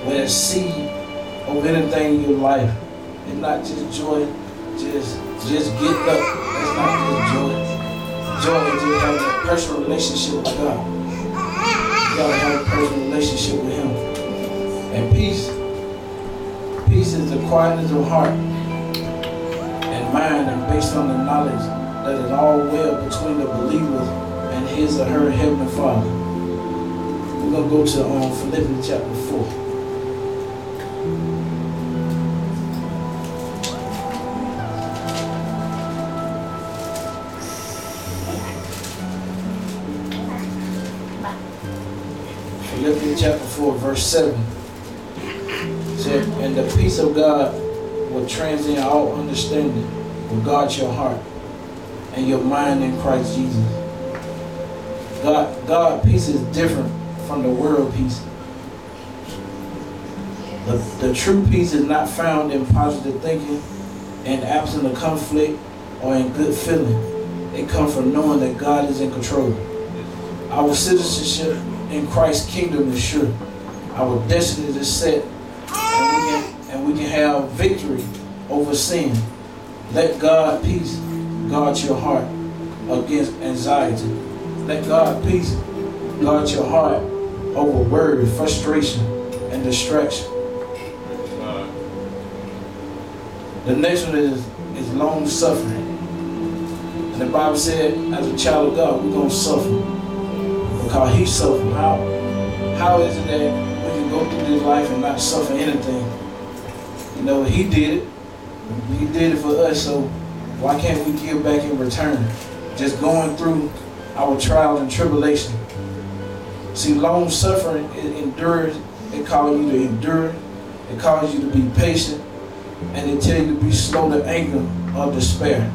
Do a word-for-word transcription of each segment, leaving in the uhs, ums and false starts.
where it's seed of anything in your life. It's not just joy, just just getting up. That's not just joy. Joy is just having a personal relationship with God. You gotta have a personal relationship with Him. And peace, peace is the quietness of heart and mind, and based on the knowledge that is all well between the believers and His or her Heavenly Father. We're gonna go to um, Philippians chapter four. Philippians chapter four, verse seven. It said, and the peace of God will transcend all understanding, will guard your heart and your mind in Christ Jesus. God, God peace is different from the world peace. The, the true peace is not found in positive thinking and absent of conflict or in good feeling. It comes from knowing that God is in control. Our citizenship in Christ's kingdom is sure. Our destiny is set, and we can, and we can have victory over sin. Let God peace guard your heart against anxiety. Let God peace guard your heart over worry, frustration, and distraction. The next one is, is long suffering. And the Bible said, as a child of God, we're going to suffer. Because He suffered. How, how is it that we can go through this life and not suffer anything? You know, He did it. He did it for us, so why can't we give back in return? Just going through our trials and tribulation. See, long suffering, it endures. It calls you to endure. It calls you to be patient. And it tells you to be slow to anger or despair.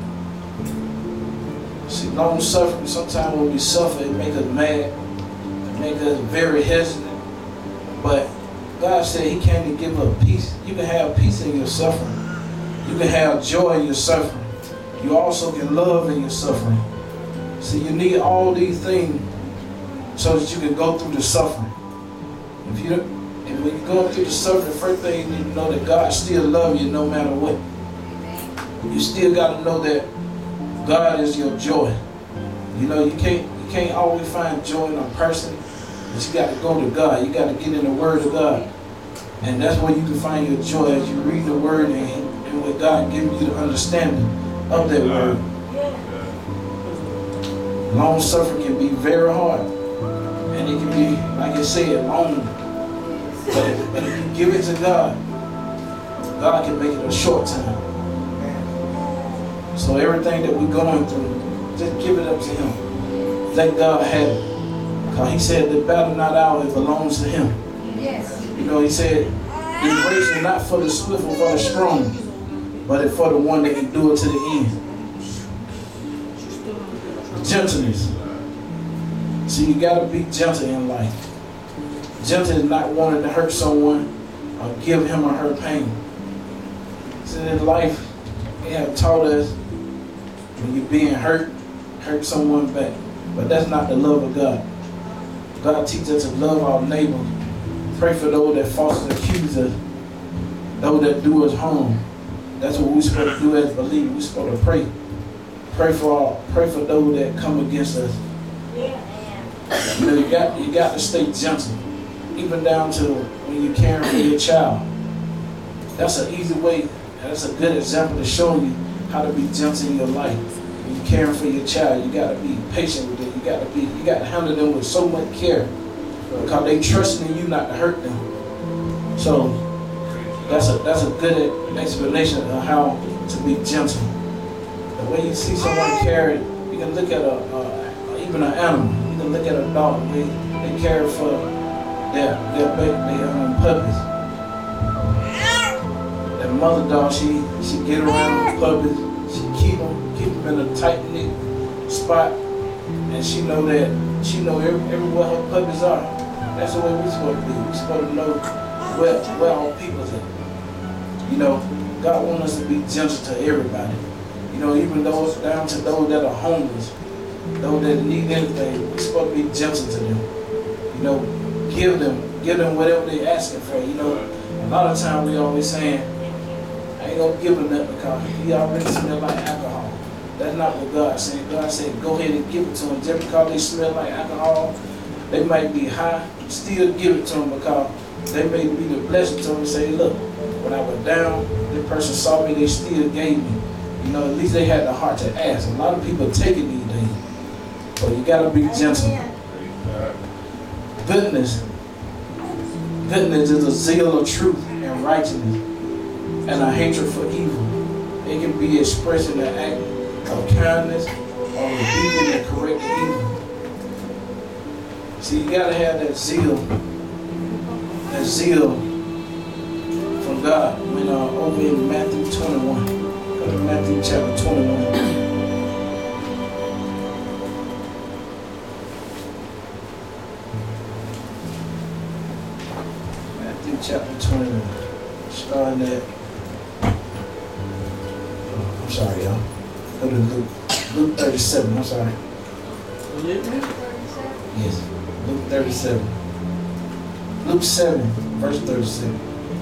See, long suffering, sometimes when we suffer, it makes us mad. It makes us very hesitant. But God said He came to give us peace. You can have peace in your suffering. You can have joy in your suffering. You also can love in your suffering. See, you need all these things so that you can go through the suffering. If you don't, and when you're going through the suffering, the first thing you need to know that God still loves you no matter what. You still got to know that God is your joy. You know, you can't you can't always find joy in a person, but you got to go to God. You got to get in the Word of God. And that's where you can find your joy as you read the Word and, and when God gives you the understanding of that Word. Long suffering can be very hard. And it can be, like I said, long. But, but if you give it to God, God can make it a short time. So everything that we're going through, just give it up to Him. Let God have it. Because He said the battle not ours, it belongs to Him. Yes. You know, He said, the race is not for the swift or for the strong, but it's for the one that endure to the end. Gentleness. See, you got to be gentle in life. Gentle is not wanting to hurt someone or give him or her pain. See, in life, they have taught us when you're being hurt, hurt someone back. But that's not the love of God. God teaches us to love our neighbor. Pray for those that falsely accuse us, those that do us harm. That's what we're supposed to do as believers. We're supposed to pray. Pray for all, pray for those that come against us. You know, you got you got to stay gentle, even down to when you're caring for your child. That's an easy way. That's a good example to show you how to be gentle in your life. When you're caring for your child, you got to be patient with it. You got to be, you got to handle them with so much care because they trusting in you not to hurt them. So that's a that's a good explanation of how to be gentle. The way you see someone carry, you can look at a, a even an animal. You can look at a dog. They they care for their their baby, their um, puppies. That mother dog, she she get around the puppies. She keep them keep them in a tight knit spot, and she know that she know every, everywhere her puppies are. That's the way we're supposed to be. We're supposed to know where where our people's at. You know, God wants us to be gentle to everybody. You know, even those down to those that are homeless, those that need anything, we're supposed to be gentle to them. You know, give them give them whatever they're asking for. You know, a lot of times we always saying, I ain't gonna give him that because he already smell like alcohol. That's not what God said. God said, go ahead and give it to him. Just because they smell like alcohol, they might be high, still give it to them because they may be the blessing to them and say, look, when I was down, the person saw me, they still gave me. You know, at least they had the heart to ask. A lot of people take it these days. But you gotta be gentle. Goodness. Goodness is a zeal of truth and righteousness and a hatred for evil. It can be expressed in the act of kindness or rebuking and correcting evil. See, you gotta have that zeal, that zeal from God. When uh, over in Matthew twenty-one, go to Matthew chapter twenty-one. Matthew chapter twenty-one, starting at. I'm sorry, y'all. Go to Luke, Luke thirty-seven. I'm sorry. Yes, Luke thirty-seven. Luke seven, verse thirty-seven.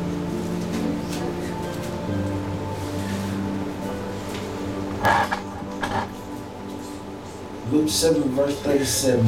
Luke seven, verse thirty-seven.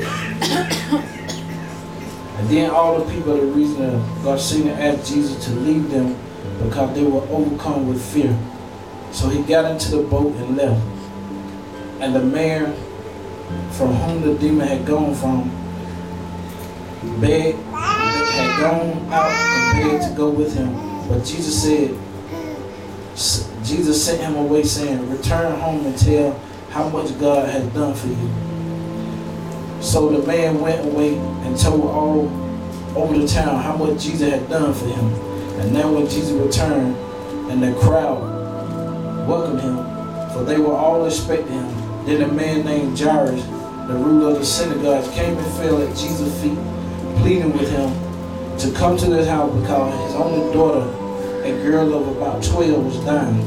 And then all the people of the region of Garcina asked Jesus to leave them because they were overcome with fear. So he got into the boat and left. And the man from whom the demon had gone from begged, had gone out and begged to go with him. But Jesus said, Jesus sent him away saying, return home and tell how much God has done for you. So the man went away and told all over the town how much Jesus had done for him. And now when Jesus returned and the crowd welcomed him, for they were all expecting him, then a man named Jairus, the ruler of the synagogue, came and fell at Jesus' feet, pleading with him to come to his house because his only daughter, a girl of about twelve, was dying.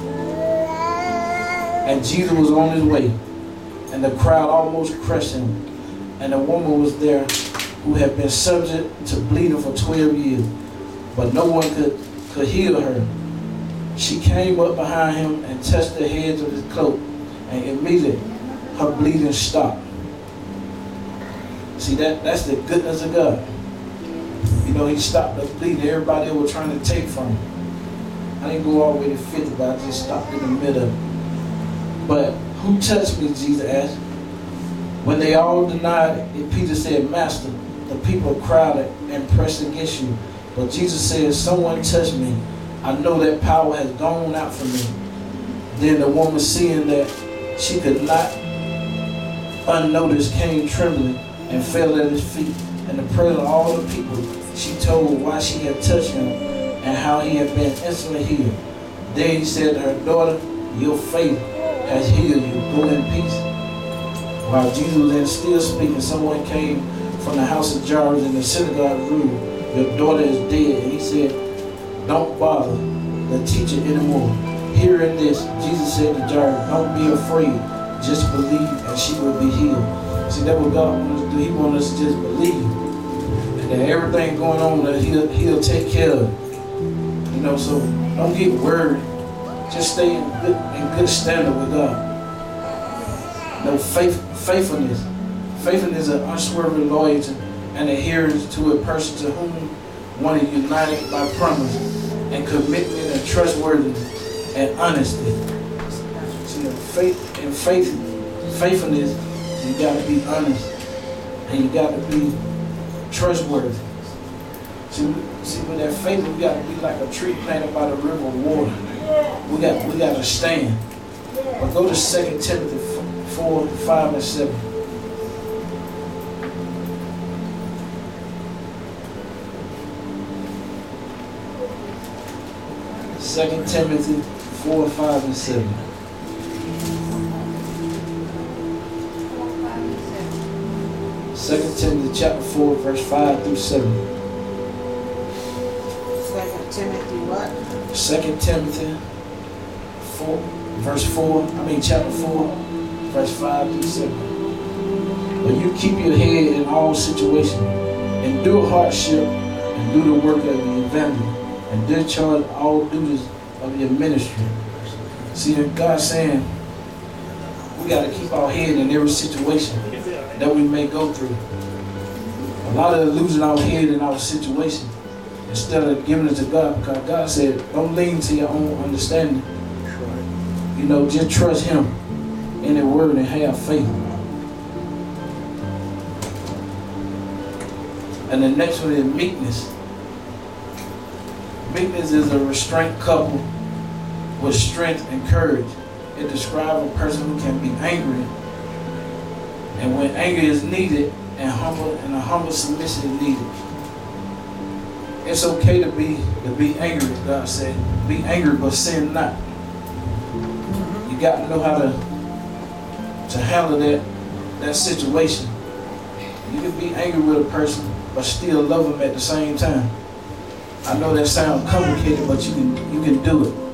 And Jesus was on his way, and the crowd almost crushed him. And a woman was there who had been subject to bleeding for twelve years, but no one could, could heal her. She came up behind him and touched the heads of his cloak, and immediately her bleeding stopped. See, that, that's the goodness of God. You know, he stopped the bleeding everybody were trying to take from him. I didn't go all the way to fifty, but I just stopped in the middle. But who touched me, Jesus asked. When they all denied it, Peter said, Master, the people crowded and pressed against you. But Jesus said, someone touched me. I know that power has gone out from me. Then the woman, seeing that she could not unnoticed, came trembling and fell at his feet. In the presence of all the people, she told why she had touched him and how he had been instantly healed. Then he said to her, daughter, your faith has healed you. Go in peace. While Jesus was then still speaking, someone came from the house of Jairus in the synagogue room. Your daughter is dead. And he said, don't bother the teacher anymore. Hearing this, Jesus said to Jairus, don't be afraid. Just believe and she will be healed. See, that's what God wants us to do. He wants us to just believe. And that everything going on, that he'll, he'll take care of. You know, so don't get worried. Just stay in good, in good standard with God. No faith, faithfulness. Faithfulness is an unswerving loyalty and adherence to a person to whom one is united by promise and commitment and trustworthiness and honesty. See, in faith, in faith, faithfulness, you got to be honest and you got to be trustworthy. See, see, with that faith, we got to be like a tree planted by the river of water. We got, we got to stand. But go to Second Timothy four, five, and seven. Second Timothy four, five, and seven. Second Timothy chapter four, verse five through seven. Second Timothy what? Second Timothy four, verse four. I mean chapter four, verse five through seven. But you keep your head in all situations, endure hardship, and do the work of the evangelist, and discharge all duties of your ministry. See, God's saying we got to keep our head in every situation that we may go through. A lot of us losing our head in our situation instead of giving it to God, because God said, don't lean to your own understanding. You know, just trust Him in the word and have faith. And the next one is meekness. Meekness is a restraint coupled with strength and courage. It describes a person who can be angry, and when anger is needed, and humble and a humble submission is needed. It's okay to be to be angry, God said. Be angry, but sin not. You got to know how to to handle that that situation. You can be angry with a person, but still love them at the same time. I know that sounds complicated, but you can you can do it.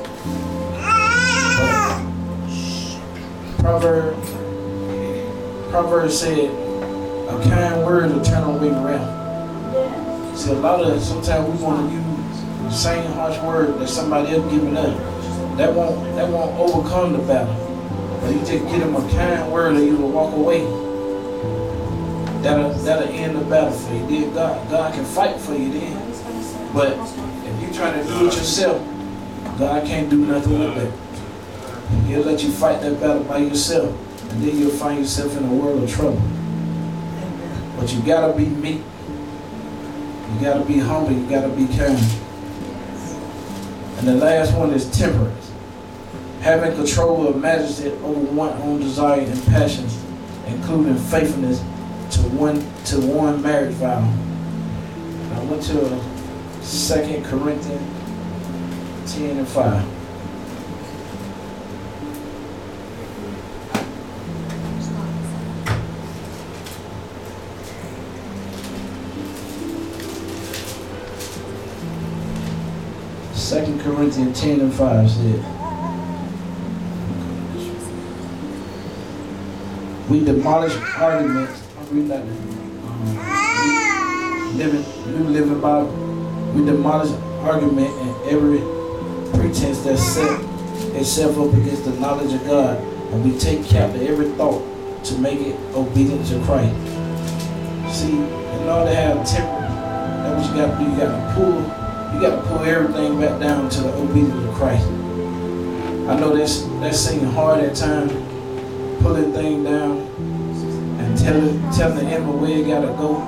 Proverbs Proverbs said, a kind word will turn away wrath. See, a lot of sometimes we want to use the same harsh word that somebody else giving us. That won't that won't overcome the battle. But you just get them a kind word and you will walk away. That'll that'll end the battle for you. Then God God can fight for you then. But if you're trying to do it yourself, God can't do nothing with that. He'll let you fight that battle by yourself, and then you'll find yourself in a world of trouble. But you gotta be meek. You gotta be humble. You gotta be kind. And the last one is temperance. Having control of majesty over one's own desire and passions, including faithfulness to one to one marriage vow. I went to Second Corinthians ten and five. Second Corinthians ten and five said, we demolish arguments. I'm reading that. Um, living, New Living Bible. We demolish argument and every pretense that set itself up against the knowledge of God, and we take captive every thought to make it obedient to Christ. See, in order to have temperance, that's what you got to do. You got to pull. You got to pull everything back down to the obedience of Christ. I know that's that's seeming hard at times, pulling things down and telling telling the enemy where you got to go.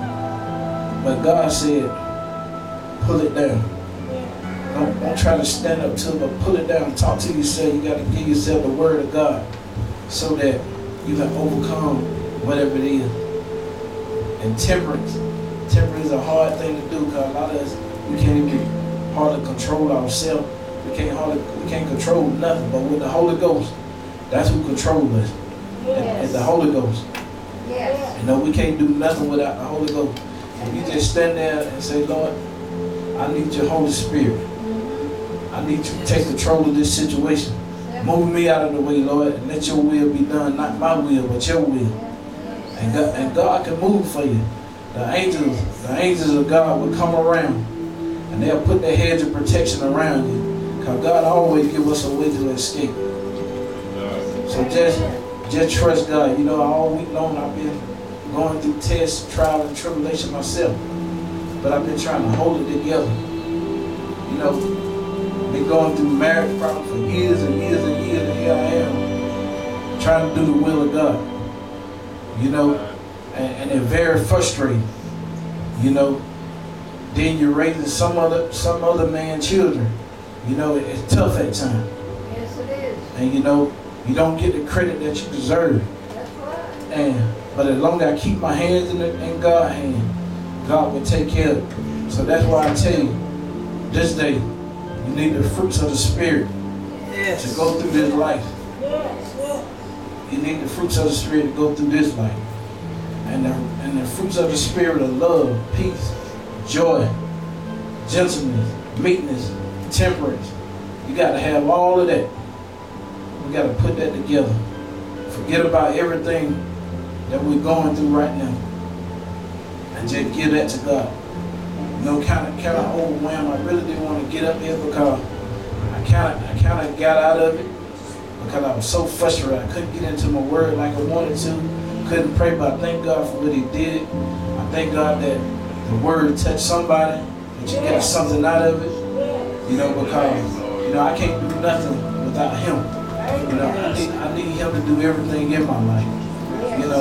But God said, pull it down. Don't, don't try to stand up to it, but pull it down. Talk to yourself. You got to give yourself the word of God so that you can overcome whatever it is. And temperance. Temperance is a hard thing to do because a lot of us, we can't even hardly control ourselves. We can't hardly, we can't control nothing. But with the Holy Ghost, that's who controls us. Yes. And, and the Holy Ghost. Yes. You know, we can't do nothing without the Holy Ghost. If you just stand there and say, Lord, I need your Holy Spirit. I need you to take control of this situation. Move me out of the way, Lord, and let your will be done. Not my will, but your will. And God, and God can move for you. The angels, the angels of God will come around. And they'll put their hedge of protection around you. Because God always give us a way to escape. So just, just trust God. You know, all week long I've been going through tests, trial, and tribulation myself. But I've been trying to hold it together. You know, been going through marriage problems for years and years and years, and here I am trying to do the will of God. You know, and, and it's very frustrating. You know, then you're raising some other some other man's children. You know, it's tough at times. Yes, it is. And you know, you don't get the credit that you deserve. That's right. And but as long as I keep my hands in, the, in God's hand, God will take care of it. So that's why I tell you, this day, you need the fruits of the Spirit yes. to go through this life. Yes. You need the fruits of the Spirit to go through this life. And the, and the fruits of the Spirit are love, peace, joy, gentleness, meekness, temperance. You got to have all of that. We got to put that together. Forget about everything that we're going through right now. and just give that to God. You know, kind of kind of overwhelmed. I really didn't want to get up here because I kind of I kind of got out of it because I was so frustrated. I couldn't get into my word like I wanted to. Couldn't pray, but I thank God for what He did. I thank God that the word touched somebody, that you get something out of it. You know, because you know I can't do nothing without Him. You know, I need I need Him to do everything in my life. You know,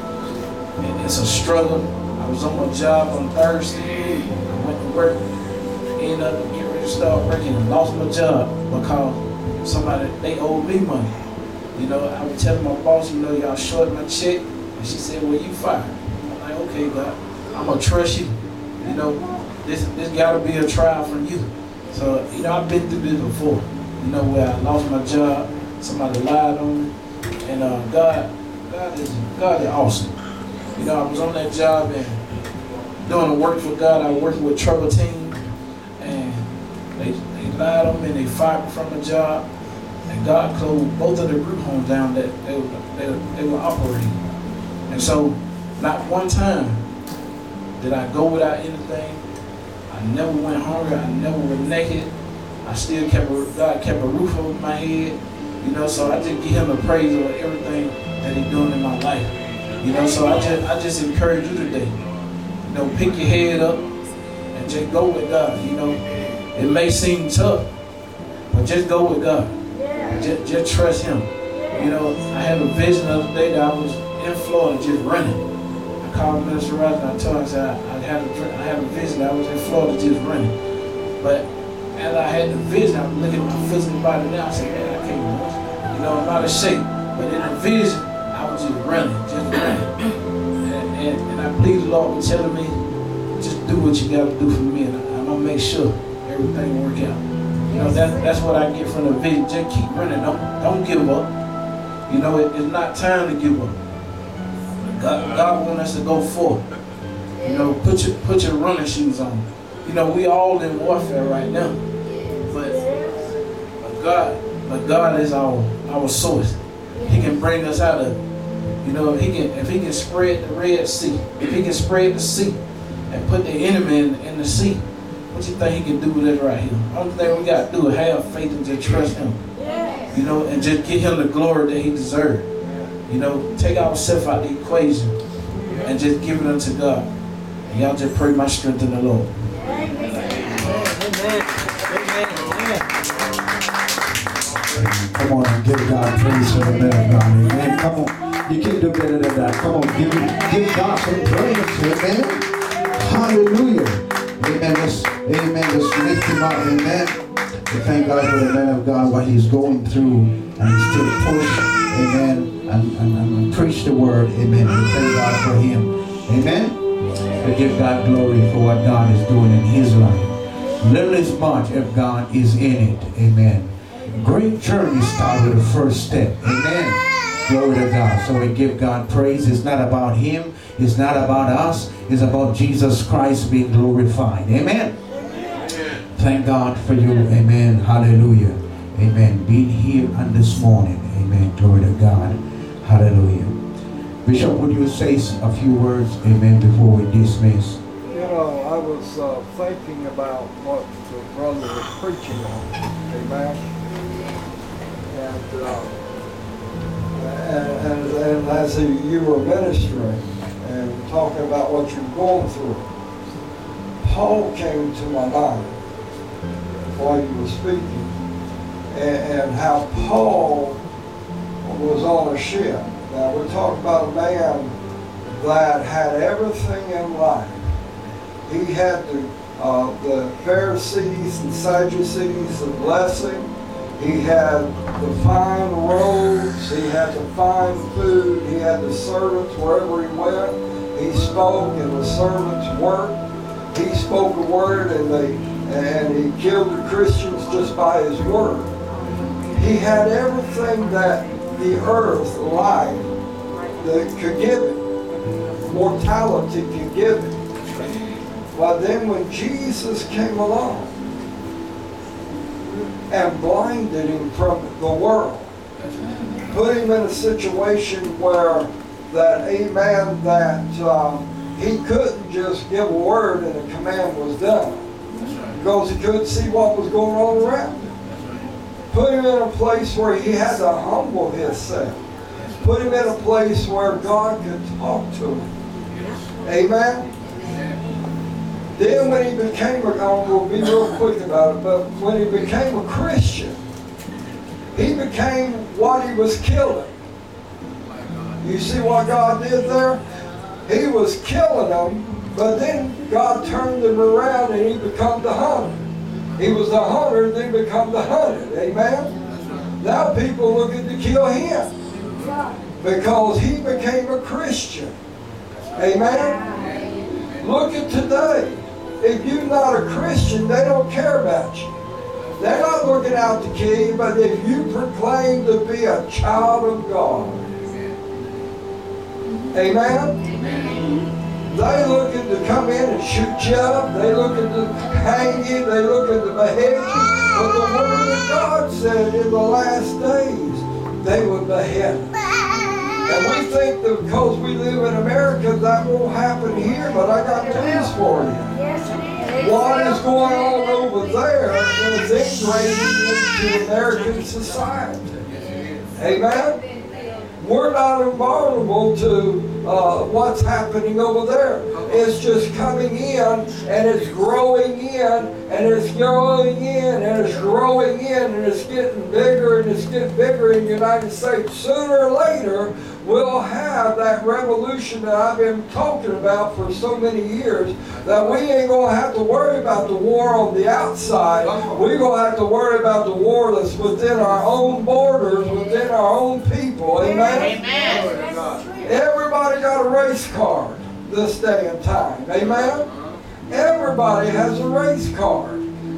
and it's a struggle. I was on my job on Thursday. I went to work, ended up getting ready to start working, and lost my job because somebody, they owed me money. You know, I was telling my boss, you know, y'all short my check, and she said, well, you fired. I'm like, okay, God, I'm gonna trust you. You know, this this gotta be a trial from you. So, you know, I've been through this before. You know, where I lost my job, somebody lied on me, and uh, God, God is God is awesome. You know, I was on that job and doing the work for God. I was working with Trouble Team, and they they lied on me and they fired me from the job. And God closed both of the group homes down that they were, they, they were operating. And so, not one time did I go without anything. I never went hungry. I never was naked. I still kept a, God kept a roof over my head. You know, so I just give Him the praise over everything that He's doing in my life. You know, so I just I just encourage you today. You know, pick your head up and just go with God. You know, it may seem tough, but just go with God. Just, just trust Him. You know, I had a vision the other day that I was in Florida just running. I called Minister Roger and I told him I, said, I, I, had a, I had a vision that I was in Florida just running. But as I had the vision, I was looking at my physical body now. I said, man, I can't run. You know, I'm out of shape. But in the vision, I was just running, just running. And, and, and I believe the Lord was telling me, just do what you got to do for me. And I'm going to make sure everything work out. You know, that, that's what I get from the vision. Just keep running. Don't, don't give up. You know, it, it's not time to give up. God, God wants us to go forward. You know, put your put your running shoes on. You know, we all in warfare right now. But, but God, but God is our our source. He can bring us out of it. You know, if he can if he can spread the Red Sea, if he can spread the sea and put the enemy in, in the sea, what you think He can do with us right here? Only thing we got to do is have faith and just trust Him. You know, and just give Him the glory that He deserves. You know, take ourselves out the equation and just give it unto God. And y'all just pray my strength in the Lord. Amen. Amen. Come on and give God praise for the man of God. Amen. Come on. You can't do better than that. Come on, give, give God some praise. Amen. Hallelujah. Amen. Let's, amen. Let's lift Him up. Amen. We thank God for the man of God, what he's going through, and he's still push. Amen. And, and, and preach the word. Amen. We thank God for him. Amen. We give God glory for what God is doing in his life. Little is much if God is in it. Amen. Great journey start with the first step. Amen. Glory to God. So we give God praise. It's not about him. It's not about us. It's about Jesus Christ being glorified. Amen. Thank God for you. Amen. Hallelujah. Amen. Being here on this morning. Amen. Glory to God. Hallelujah. Bishop, would you say a few words? Amen. Before we dismiss. You know, I was uh, thinking about what the brother was preaching on. Amen. And, uh, and, and, and as he, you were ministering and talking about what you're going through, Paul came to my mind while you were speaking, and, and how Paul was on a ship. Now we're talking about a man that had everything in life. He had the, uh, the Pharisees and Sadducees that bless him. He had the fine robes. He had the fine food. He had the servants wherever he went. He spoke and the servants worked. He spoke a word and they and he killed the Christians just by his word. He had everything that the earth, life, that could give it. Mortality could give it. But then when Jesus came along and blinded him from the world, put him in a situation where that, amen, that um, he couldn't just give a word and the command was done. Because he couldn't see what was going on around him. Put him in a place where he had to humble himself. Put him in a place where God could talk to him. Amen? Then when he became a, I'm going to be real quick about it, but when he became a Christian, he became what he was killing. You see what God did there? He was killing them, but then God turned him around and he became the hunter. He was the hunter, then become the hunted. Amen? Now people looking to kill him because he became a Christian. Amen? Look at today. If you're not a Christian, they don't care about you. They're not looking out to kill you, but if you proclaim to be a child of God, amen? They looking to come in and shoot you up. They looking to hang you. They looking to behead you. But the Word of God said in the last days, they would behead. And we think that because we live in America, that won't happen here. But I got news for you. What is going on over there is integrating into American society. Amen? We're not invulnerable to uh, what's happening over there. It's just coming in, and it's growing in, and it's growing in, and it's growing in, and it's getting bigger, and it's getting bigger in the United States. Sooner or later, we'll have that revolution that I've been talking about for so many years, that we ain't going to have to worry about the war on the outside. We're going to have to worry about the war that's within our own borders, within our own people. Amen? Amen. Everybody got a race card this day and time. Amen? Everybody has a race card.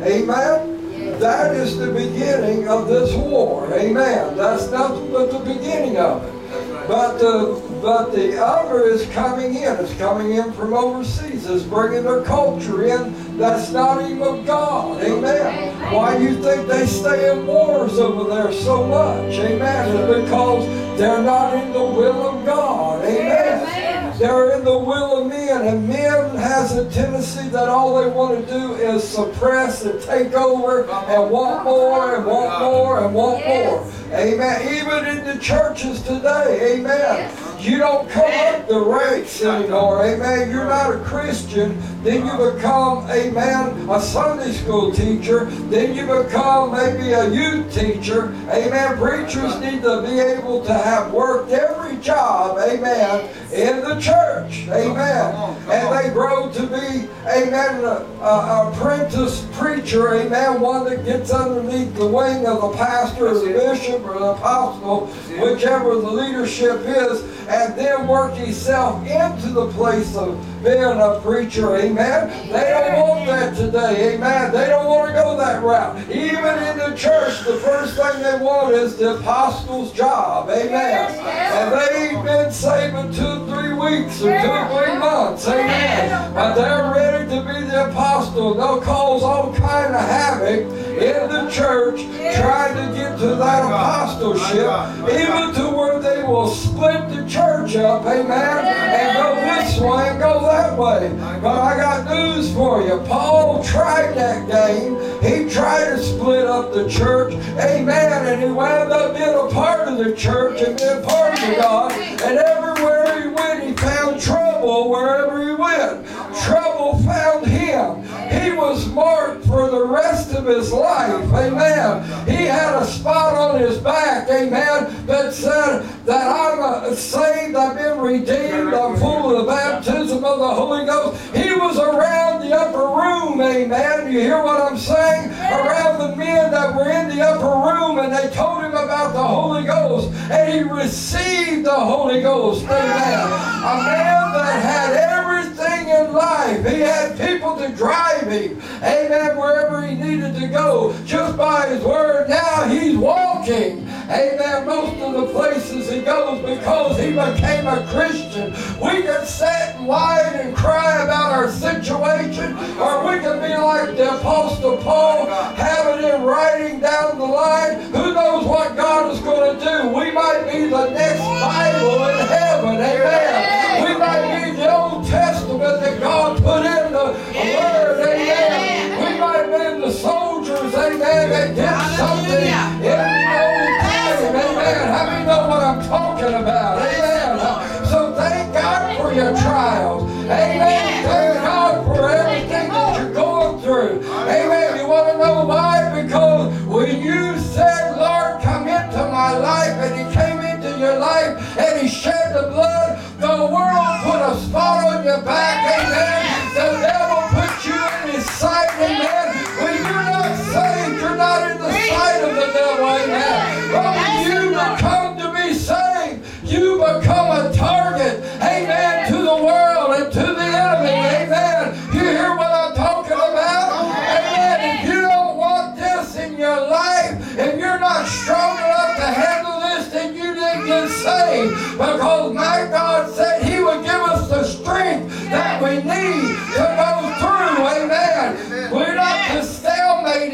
Amen? That is the beginning of this war. Amen? That's nothing but the beginning of it. But the, but the other is coming in. It's coming in from overseas. It's bringing their culture in that's not even of God. Amen. Why do you think they stay in wars over there so much? Amen. It's because they're not in the will of God. Amen. They're in the will of men. And men has a tendency that all they want to do is suppress and take over and want more and want more and want more. Amen. Even in the churches today. Amen. You don't come up the ranks anymore. Amen. You're not a Christian. Then you become, amen, a Sunday school teacher. Then you become maybe a youth teacher. Amen. Preachers need to be able to have worked every job, amen, in the church. Amen. And they grow to be, amen, an apprentice preacher. Amen. One that gets underneath the wing of the pastor or the bishop or the apostle, whichever the leadership is, and then work himself into the place of being a preacher. Amen. They don't want that today. Amen. They don't want to go that route. Even in the church, the first thing they want is the apostle's job. Amen. And they've been saving two, three weeks or two, three months. Amen. But they're ready to be the apostle. They'll cause all kind of havoc in the church trying to get to that apostleship, even to where they will split the church up, amen, and go this way and go that way. But I got news for you. Paul tried that game. He tried to split up the church, amen, and he wound up being a part of the church and being part of God. And everywhere he went, he found trouble wherever he went. Trouble found him. He was marked for the rest of his life, amen. He had a spot on his back, amen, that said that I'm a saved, I've been redeemed, I'm full of the baptism of the Holy Ghost. He was around the upper room, amen. You hear what I'm saying? Around the men that were in the upper room, and they told him about the Holy Ghost, and he received the Holy Ghost, amen. A man that had everything in life. He had people to drive him, amen, wherever he needed to go, just by his word. Now he's walking, amen, most of the places he goes because he became a Christian. We can sit and whine and cry about our situation, or we can be like the Apostle Paul, have it in writing down the line. Who knows what God is going to do? We might be the next Bible in heaven, amen. We might be the Old Testament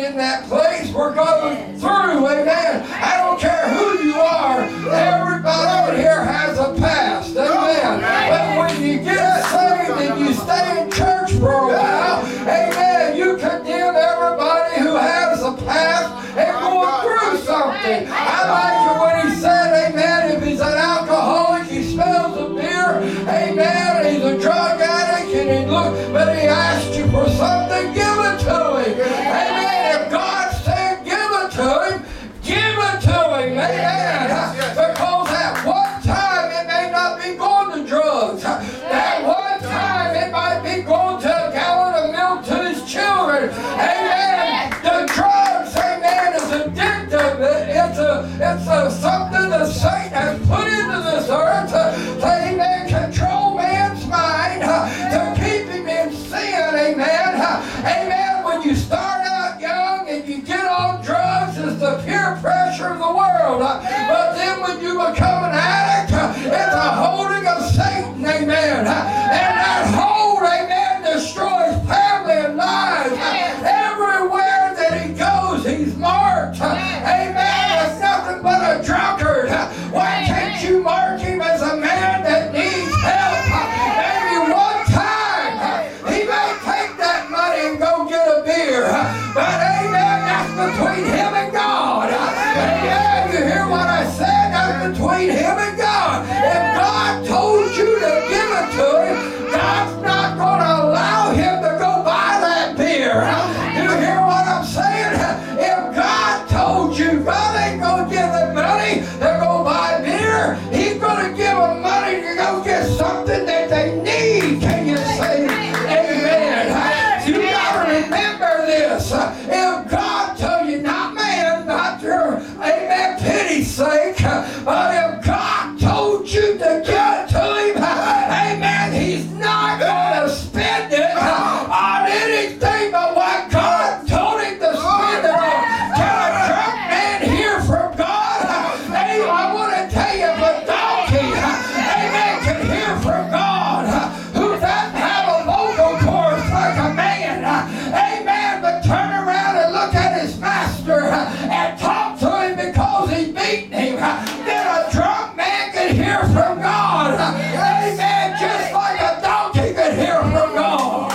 in that place. We're going through, amen. I don't care who you are. Everybody in here has a past, amen. But when you get saved and you stay in church for a while, amen, you condemn everybody who has a past and going through something. I like it when he said, amen, if he's an alcoholic, he smells the beer, amen, he's a drug addict, and he look, but he asked you for something, give it to him. Amen. If God said give it to him, give it to him. Amen. Because at one time it may not be going to drugs. At one time it might be going to a gallon of milk to his children. Amen. The drugs, amen, is addictive. It's a, it's a something that Satan has put into this earth to, to amen, control man's mind, to keep him in sin. Amen. Amen. When you start out young and you get on drugs, it's the peer pressure of the world. But then when you become an addict, it's a holding of Satan. Amen. And that hold, amen, destroys family and lives. Everywhere that he goes, he's marked. Amen. It's nothing but a drunkard. Why can't you mark him as a man that needs help? Maybe one time he may take that money and go get a beer. But amen, that's between him and God. Amen, you hear what I said? That's between him and God. If God told you to give it to him, God's not going to allow him to go buy that beer. You hear what I'm saying? If God told you, God ain't going to give them money to go buy beer, he's going to give them money to go get something that they need. Can you say amen? You got to remember this. If God told you, not man, not your, amen, pity's sake, but if God told you to give it to him, amen, he's not going to spend it on anything but what God told him to spend it on. Can a drunk man hear from God? Hey, I want to tell you, if a donkey, amen, can hear from God, who doesn't have a vocal cords like a man, amen, but turn around and look at his master and talk to him because he's beaten him, then a drunk man can hear from God. Amen, just like a donkey can hear from God.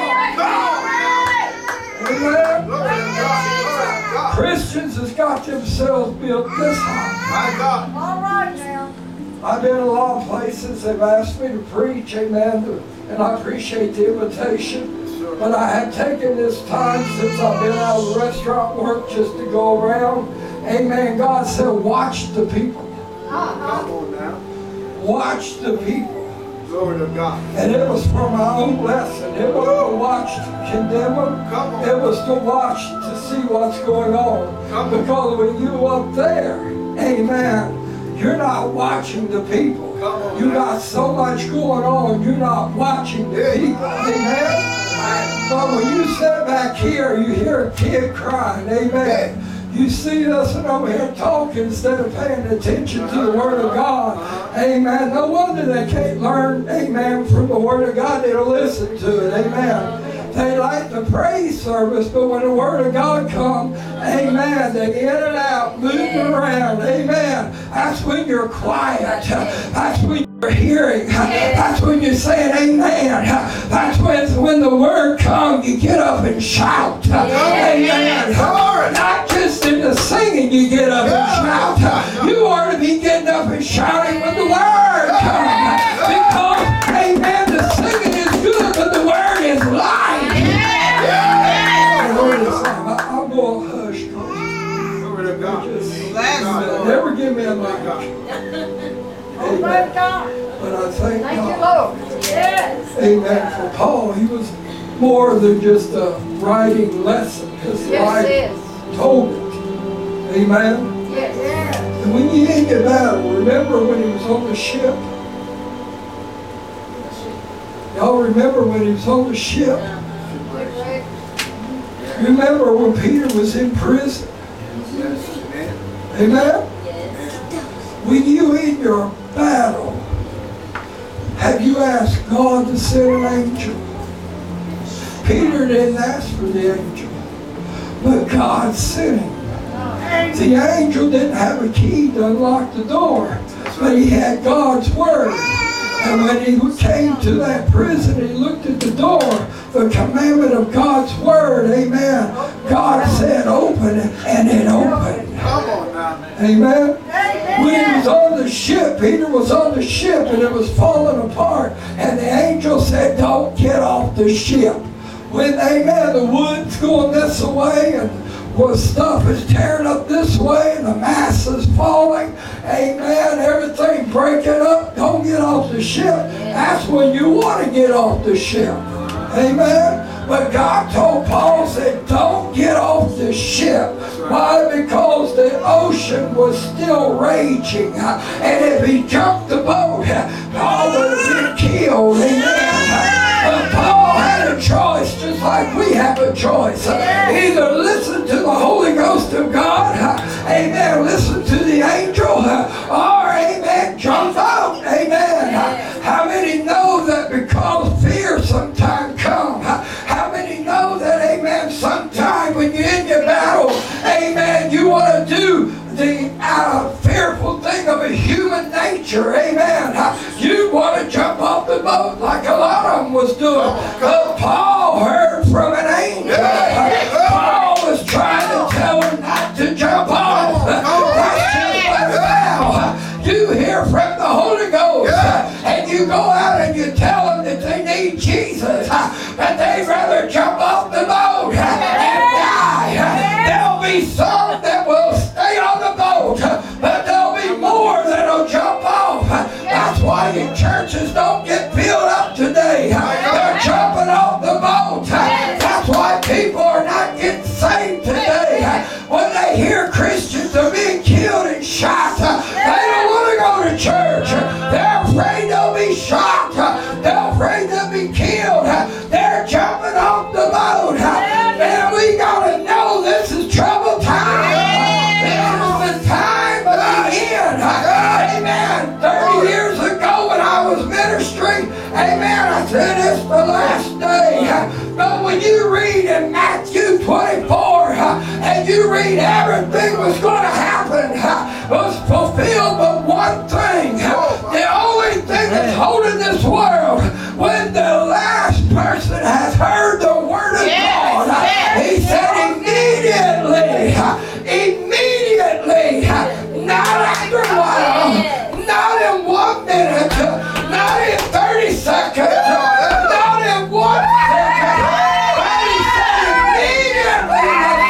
Amen. Christians has got themselves built this high. All right now. I've been in a lot of places. They've asked me to preach, amen, and I appreciate the invitation. But I have taken this time since I've been out of restaurant work just to go around. Amen. God said, watch the people. Uh-huh. Come on now. Watch the people. Glory to God. And it was for my own lesson. It wasn't to watch to condemn them. Come on. It was to watch to see what's going on. Come on. Because when you up there, amen, you're not watching the people. Come on, You man. got so much going on, you're not watching the Yeah. people. Amen. But when you sit back here, you hear a kid crying. Amen. You see us and over here talking instead of paying attention to the Word of God. Amen. No wonder they can't learn, amen, from the Word of God. They don't listen to it. Amen. They like the praise service, but when the Word of God comes, amen, they in and out, moving around. Amen. That's when you're quiet. That's when you're hearing. That's when you're saying amen. That's when, when the Word comes, you get up and shout. Amen. Not just in the singing you get up and shout. You ought to be getting up and shouting when the Word comes. Because, amen, the singing is good, but the Word is life. The Word is life. I- I'm going to hush. Glory to God. Just, God. never give me a Glory to mic. God. Praise God. But I thank Thank you, God. Lord. Yes. Amen. For Paul, he was more than just a writing lesson. His Yes, life yes. told it. Amen. Yes. Yes. And when you ain't in battle, remember when he was on the ship? Y'all remember when he was on the ship? Remember when Peter was in prison? Yes, amen. Amen? When you in your battle, have you asked God to send an angel? Peter didn't ask for the angel. but God sent him. The angel didn't have a key to unlock the door, but he had God's word. And when he came to that prison, he looked at the door, the commandment of God's word, amen. God said open it, and it opened. Come on now, man. Amen. When he was on the ship, Peter was on the ship and it was falling apart. And the angel said, don't get off the ship. When, amen, the wood's going this way and well, stuff is tearing up this way and the mass is falling. Amen. Everything breaking up. Don't get off the ship. That's when you want to get off the ship. Amen. But God told Paul, said, don't get off the ship. Why? Because the ocean was still raging. And if he jumped the boat, Paul would have been killed. Amen. But Paul had a choice, just like we have a choice. Either listen to the Holy Ghost of God, amen, listen to the angel, or, amen, jump out, amen. How many know that because fear sometimes comes? How many know that, amen, sometime when you're in your battle, amen, you want to do the uh, fearful thing of a human nature, amen. You want to jump off the boat like a lot of them was doing. But Paul heard from an angel. Paul was trying to tell him not to jump off. That's just like now. You hear from the Holy Ghost and you go out and you tell them that they need Jesus, but they'd rather jump off the boat and die. There'll be some that will stay on the boat, but there'll be more that'll jump off. That's why your churches don't get filled up today. They're jumping off the boat. That's why people are not getting saved today. When they hear Christians are being killed and shot, they don't want to go to church. They're afraid they'll be shot. They're afraid they'll be killed. They're jumping off the boat. Man, we gotta know this is trouble time. This is the time of the end. Amen. thirty years ago when I was ministering, amen, I said it's the last day. But when you read in Matthew twenty-four, and you read everything was going to happen, was fulfilled but one thing. The only thing that's holding this world, when the last person has heard the word of God, he said immediately, immediately, not after a while, not in one minute, not in thirty seconds, not in one second, but he said immediately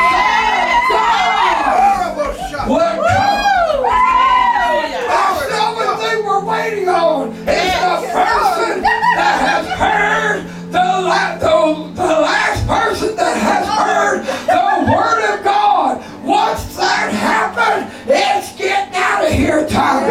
the Son of God will come. That's the only thing we're waiting on, is the person that has heard, the, la- the, the last person that has heard the word of God. Once that happens, it's getting out of here time.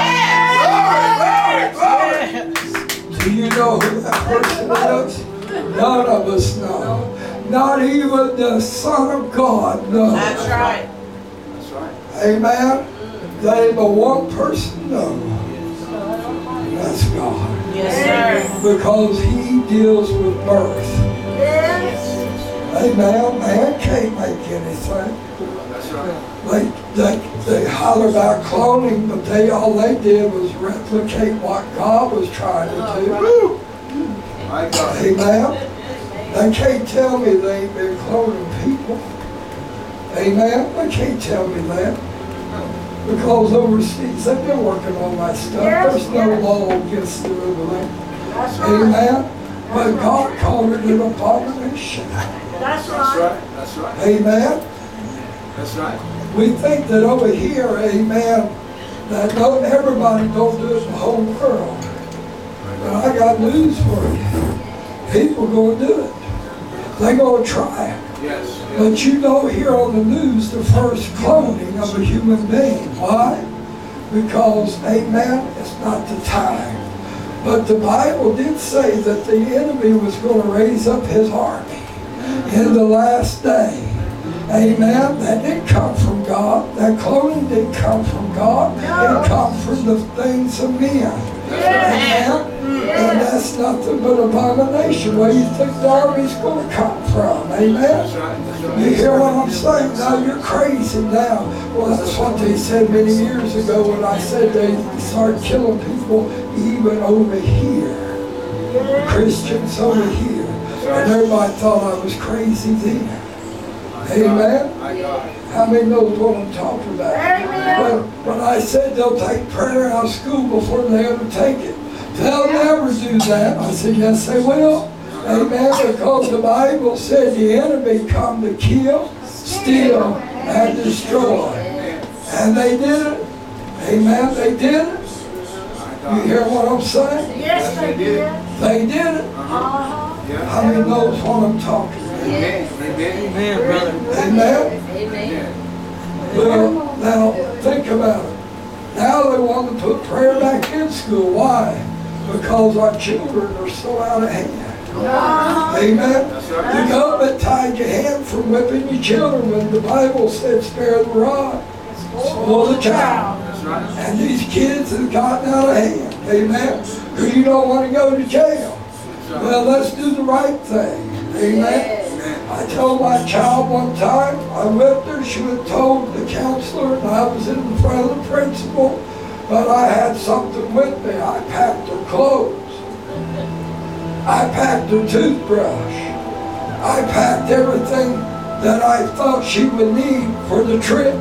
Do you know who that person is? None of us know. Not even the Son of God knows. That's right. That's right. Amen. They but one person knows. That's God. Yes, sir. Because he deals with birth. Yes. Amen. Man can't make anything. That's right. They, they, they holler about cloning, but they all they did was replicate what God was trying to do. My God. Amen. They can't tell me they ain't been cloning people. Amen. They can't tell me that. Because overseas they've been working on that stuff. There's no law against the revelation. That's right. Amen. But God called it an abomination. That's That's right. right. That's right. Amen. That's right. We think that over here, amen, that don't, everybody don't do it in the whole world. But I got news for you. People going to do it. They're going to try it. Yes. yes. But you don't hear on the news the first cloning of a human being. Why? Because, amen, it's not the time. But the Bible did say that the enemy was going to raise up his army in the last day. Amen. That didn't come from God. That cloning didn't come from God. It come from the things of men. Amen. And that's nothing but abomination. Where you think the army's going to come from? Amen. That's right. That's right. You hear what I'm saying? Now you're crazy now. Well, that's what they said many years ago when I said they started killing people even over here. Christians over here. And everybody thought I was crazy then. Amen. My God. How many knows what I'm talking about? When, when I said they'll take prayer out of school before they ever take it. They'll never do that. I said, yes, they will. Amen. Because the Bible said the enemy come to kill, steal, and destroy. And they did it. Amen. They did it. You hear what I'm saying? Yes, they did. They did it. Uh-huh. Yeah. How many knows what I'm talking about? Amen. Amen. Amen, brother. Amen. Amen. Well, now think about it. Now they want to put prayer back in school. Why? Because our children are so out of hand. Uh-huh. Amen. That's right. The government tied your hand from whipping your children when the Bible said spare the rod, spoil the child. That's right. And these kids have gotten out of hand. Amen. Because you don't want to go to jail. Well, let's do the right thing. Amen. I told my child one time, I whipped her, she would have told the counselor, and I was in front of the principal, but I had something with me. I packed her clothes. I packed her toothbrush. I packed everything that I thought she would need for the trip.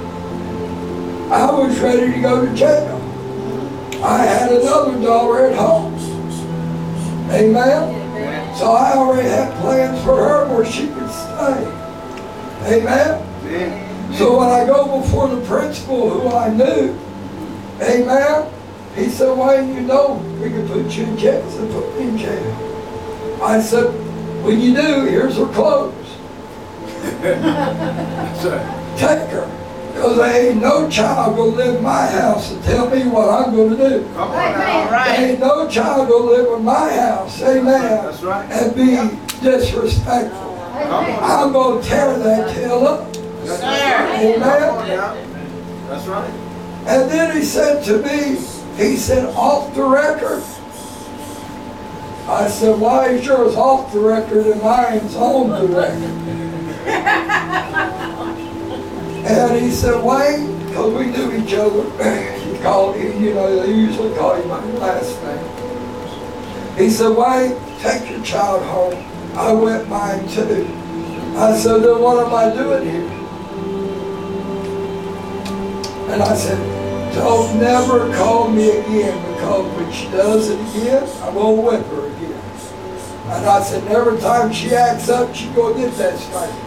I was ready to go to jail. I had another daughter at home. Amen. So I already had plans for her where she could stay. Amen. Amen. So when I go before the principal who I knew, amen, he said, Wayne, you know we can put you in jail. He said, put me in jail. I said, when you do, here's her clothes. That's right. Take her. Because there ain't no child going to live in my house and tell me what I'm going to do. Come on now. There ain't no child going to live in my house, amen, That's right. and be disrespectful. Come on. I'm going to tear that tail up. That's right. Amen. Come on now. That's right. And then he said to me, he said, off the record. I said, why is yours off the record and mine's on the record? And he said, Wayne, because we knew each other, he called him, you know, they usually call him my last name. He said, Wayne, take your child home. I went mine too. I said, then what am I doing here? And I said, don't never call me again, because when she does it again, I'm going to whip her again. And I said, every time she acts up, she's going to get that spanking.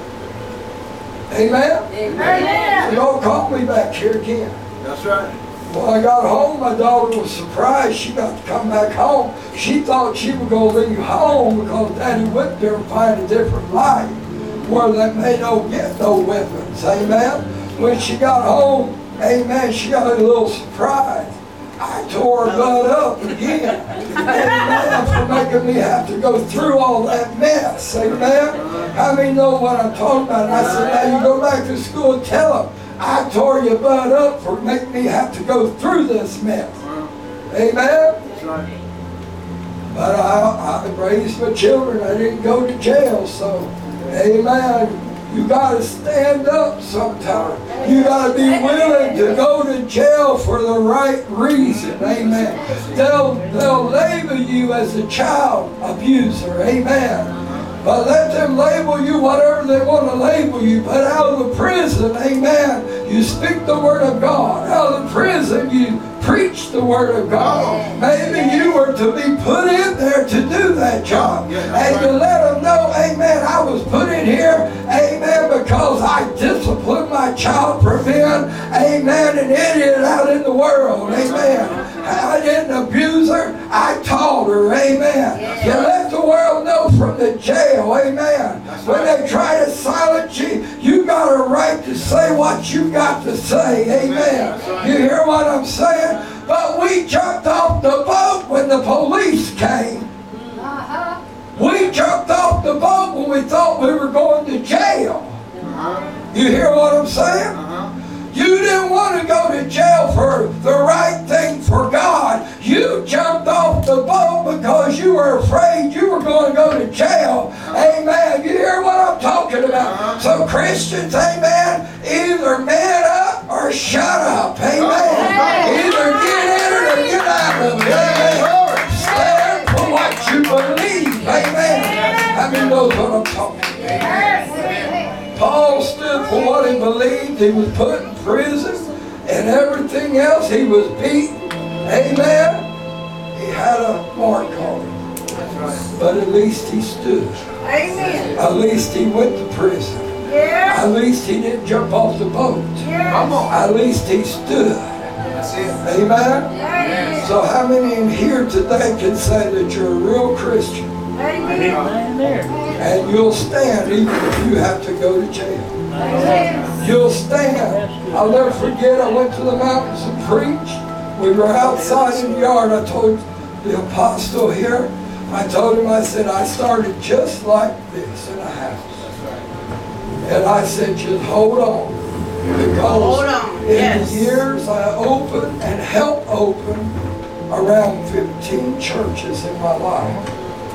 Amen? Amen. So don't call me back here again. That's right. When I got home, my daughter was surprised she got to come back home. She thought she was going to leave home because Daddy whipped her and find a different life where they may don't get no weapons. Amen? When she got home, amen, she got a little surprise. I tore her butt up again. Amen. For making me have to go through all that mess. Amen. How many know what I'm talking about? And I said, now you go back to school and tell them, I tore your butt up for making me have to go through this mess. Amen. That's right. But I, I raised my children. I didn't go to jail. So, amen. You got to stand up sometime. You got to be willing to go to jail for the right reason. Amen. They'll, they'll label you as a child abuser. Amen. But let them label you whatever they want to label you. But out of the prison, amen, you speak the word of God. Out of the prison, you preach the word of God. Maybe you were to be put in there to do that job. And you let them know, amen, I was put in here, amen, because I disciplined my child from being, amen, an idiot out in the world. Amen. I didn't abuse her. I taught her. Amen. You let the world know from the jail. Amen. When they try to silence you, you got a right to say what you got to say. Amen. You hear what I'm saying? But we jumped off the boat when the police came. We jumped off the boat when we thought we were going to jail. You hear what I'm saying? You didn't want to go to jail for the right thing for God. You jumped off the boat because you were afraid you were going to go to jail. Amen. You hear talking about. So Christians, amen, either man up or shut up. Amen. Either get in it or get out of it. Amen. Stand for what you believe. Amen. How many knows what I'm talking about? Paul stood for what he believed. He was put in prison and everything else. He was beaten. Amen. He had a mark on him. But at least he stood. Amen. At least he went to prison. Yeah. At least he didn't jump off the boat. Come on. At least he stood. That's it. Amen. Amen. So how many in here today can say that you're a real Christian Amen. and you'll stand even if you have to go to jail? Amen. You'll stand. I'll never forget, I went to the mountains and preached. We were outside in the yard. I told the apostle here, I told him, I said, I started just like this in a house. And I said, just hold on. Because Hold on, in yes. the years I opened and helped open around fifteen churches in my life.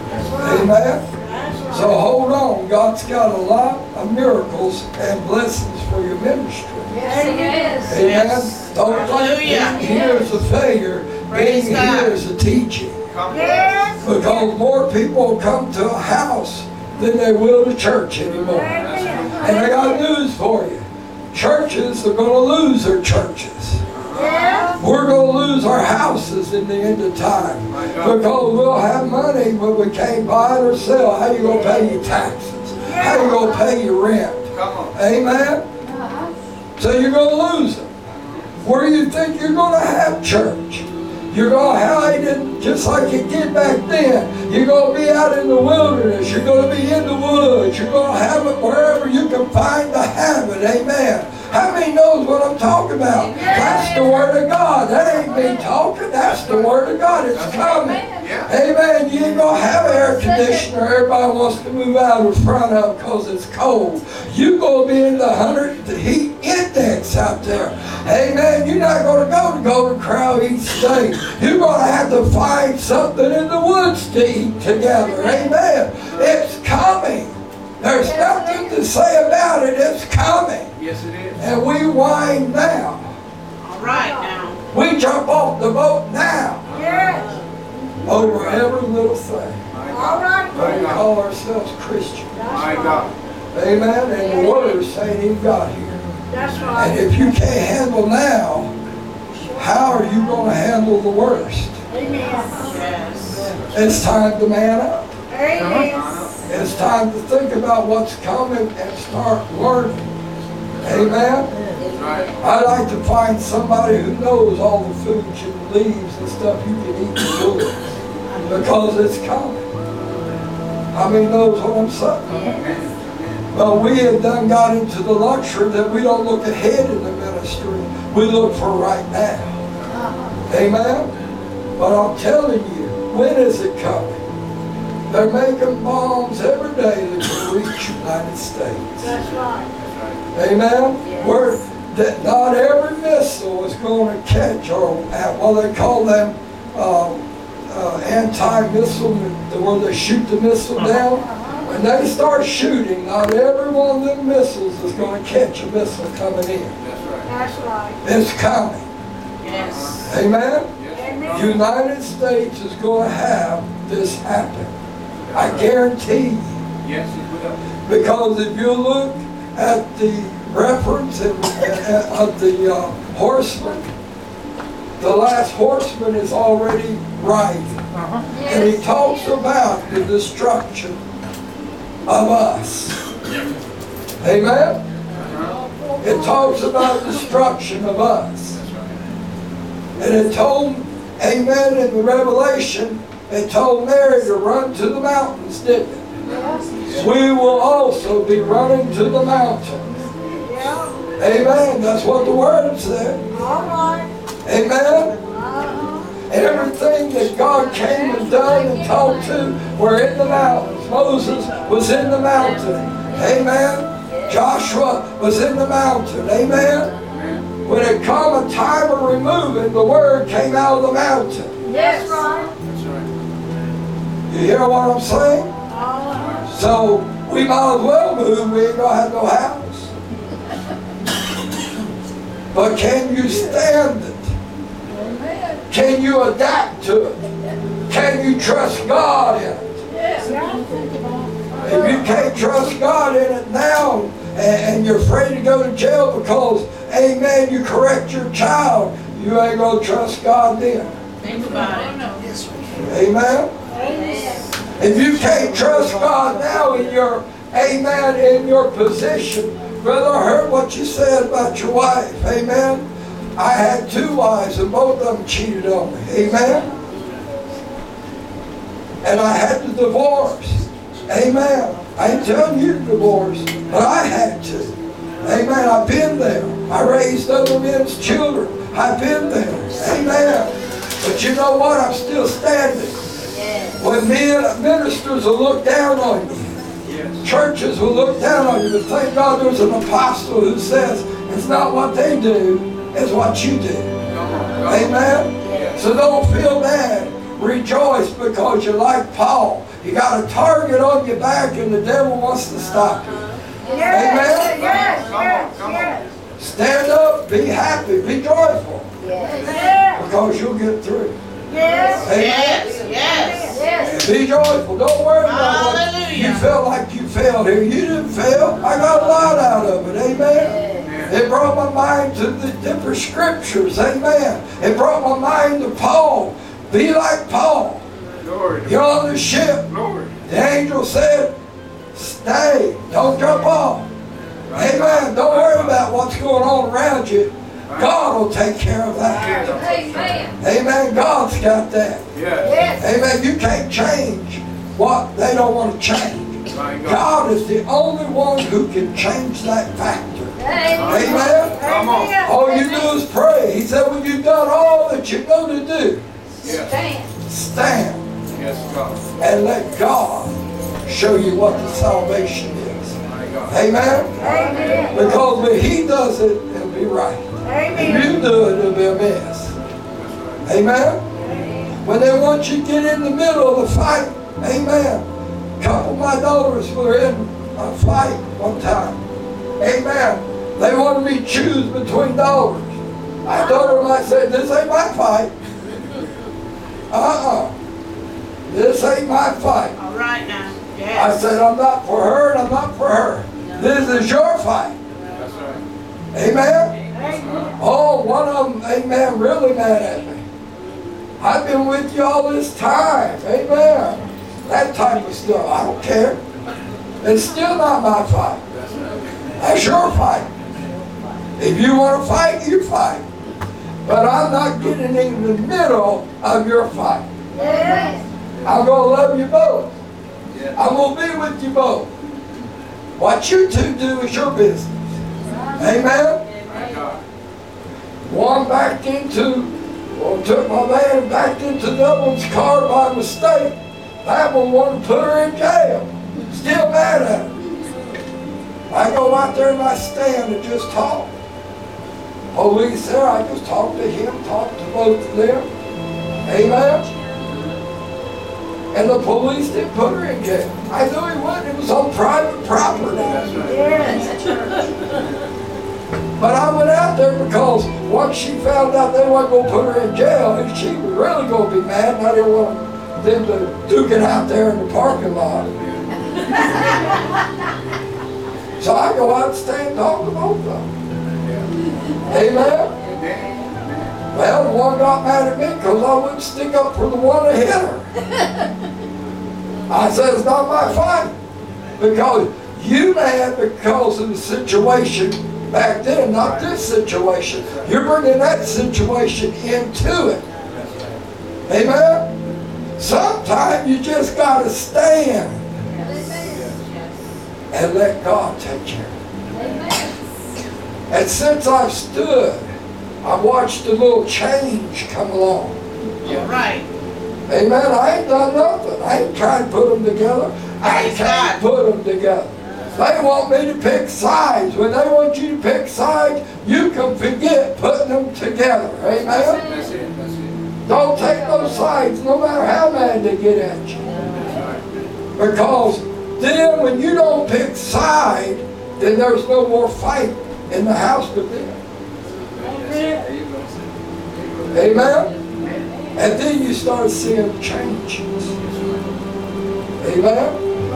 Amen? So hold on. God's got a lot of miracles and blessings for your ministry. Yes. Amen? Yes. Don't think Hallelujah. being here is a failure. Praise Being God. here is a teaching. Yes. Because more people come to a house than they will to church anymore. And I got news for you. Churches are going to lose their churches. Yes. We're going to lose our houses in the end of time. Because we'll have money, but we can't buy it or sell. How you going to pay your taxes? How you going to pay your rent? Come on. Amen? So you're going to lose them. Where do you think you're going to have church? You're going to hide it just like you did back then. You're going to be out in the wilderness. You're going to be in the woods. You're going to have it wherever you can find to have it. Amen. How many knows what I'm talking about? That's the Word of God. That ain't me talking. That's the Word of God. It's coming. Amen. You ain't going to have an air conditioner. Everybody wants to move out in front of because it's cold. You're going to be in the one hundred heat index out there. Amen. You're not going to go to Golden Corral each day. You're going to have to find something in the woods to eat together. Amen. It's coming. There's nothing to say about it. It's coming. Yes, it is. And we whine now. All right now. We jump off the boat now Yes. over every little thing. My All God. right. But we My call God. ourselves Christians. My God. Amen. And the word is saying He got here. That's And right. if you can't handle now, how are you going to handle the worst? Amen. Yes. It's time to man up. Amen. It's time to think about what's coming and start learning. Amen. Right. I like to find somebody who knows all the foods and leaves and stuff you can eat in the woods, because it's coming. How many knows what I'm saying? Well, we have done got into the luxury that we don't look ahead in the ministry. We look for right now. Amen? But I'm telling you, when is it coming? They're making bombs every day that can reach the United States. That's right. Amen? Where that not every missile is going to catch, or uh, well, they call them uh, uh, anti-missile, where they shoot the missile down. When they start shooting, not every one of them missiles is going to catch a missile coming in. That's right. That's right. It's coming. Yes. Amen? Amen. United States is going to have this happen. I guarantee you. Yes, it will. Because if you look at the reference in, uh, of the uh, horseman, the last horseman is already riding. And he talks about the destruction of us. Amen? It talks about destruction of us. And it told, amen, in the Revelation, it told Mary to run to the mountains, didn't it? We will also be running to the mountains. Yeah. Amen. That's what the Word said. All right. Amen. Uh-huh. Everything that God came and done and talked to were in the mountains. Moses was in the mountain. Amen. Joshua was in the mountain. Amen. When it come a time of removing, the Word came out of the mountain. That's right. That's right. You hear what I'm saying? Uh-huh. So we might as well move. We ain't gonna have no house. But can you stand it? Can you adapt to it? Can you trust God in it? If you can't trust God in it now, and you're afraid to go to jail because, amen, you correct your child, you ain't gonna trust God then. Think about it. Amen? If you can't trust God now in your, amen, in your position, brother, I heard what you said about your wife, amen? I had two wives and both of them cheated on me, amen? And I had to divorce, amen? I ain't telling you to divorce, but I had to. Amen, I've been there. I raised other men's children. I've been there, amen? But you know what? I'm still standing. When men, ministers will look down on you, churches will look down on you, but thank God there's an apostle who says it's not what they do, it's what you do. Amen? So don't feel bad. Rejoice because you're like Paul. You got a target on your back and the devil wants to stop you. Amen? Yes, yes, yes. Stand up, be happy, be joyful Yes. because you'll get through. Yes. Amen? Yes, yes. Yes. Be joyful. Don't worry about what Hallelujah. you felt like you failed here. You didn't fail. I got a lot out of it. Amen. It brought my mind to the different scriptures. Amen. It brought my mind to Paul. Be like Paul. Lord. You're on the ship. Lord. The angel said, stay. Don't jump off. Amen. Don't worry about what's going on around you. God will take care of that. Amen. Amen. God's got that. Yes. Yes. Amen. You can't change what they don't want to change. My God. God is the only one who can change that factor. Amen. Amen. Come on. All you do is pray. He said, when you've done all that you're going to do, Yes. Stand. stand Yes, God. and let God show you what the salvation is. My God. Amen. Amen. Because when He does it, it'll be right. If Amen. you do it, it'll be a mess. Amen. When they want you to get in the middle of the fight, amen. A couple of my daughters were in a fight one time. Amen. They wanted me to choose between daughters. I told them, I said, this ain't my fight. Uh-uh. This ain't my fight. All right now. I Yes. said, I'm not for her and I'm not for her. This is your fight. That's right. Amen. Amen. Oh, one of them, amen, really mad at me. I've been with you all this time. Amen. That type of stuff. I don't care. It's still not my fight. That's your fight. If you want to fight, you fight. But I'm not getting in the middle of your fight. Yes. I'm going to love you both. Yes. I'm going to be with you both. What you two do is your business. Amen. My God. One backed into, or took my man and backed into the other one's car by mistake. That one wanted to put her in jail. Still mad at her. I go out there in my stand and just talk. Police there, I just talk to him, talk to both of them. Amen. And the police didn't put her in jail. I knew he wouldn't. It was on private property. That's right. Yes. But I went out there because once she found out they weren't going to put her in jail, and she was really going to be mad, and I didn't want them to duke it out there in the parking lot. So I go out and stand and talk to both of them. Amen? Amen. Well, the one got mad at me because I wouldn't stick up for the one that hit her. I said, it's not my fight. Because you mad because of the situation back then, not this situation. You're bringing that situation into it. Amen? Sometimes you just got to stand and let God take care of it. And since I've stood, I've watched a little change come along. All right. Amen. I ain't done nothing. I ain't trying to put them together. I Praise can't God. put them together. They want me to pick sides. When they want you to pick sides, you can forget putting them together. Amen. That's it. That's it. Don't take those sides no matter how mad they get at you. That's right. Because Then when you don't pick side, then there's no more fight in the house within. There you go, sir. Amen? And then you start seeing changes. Amen?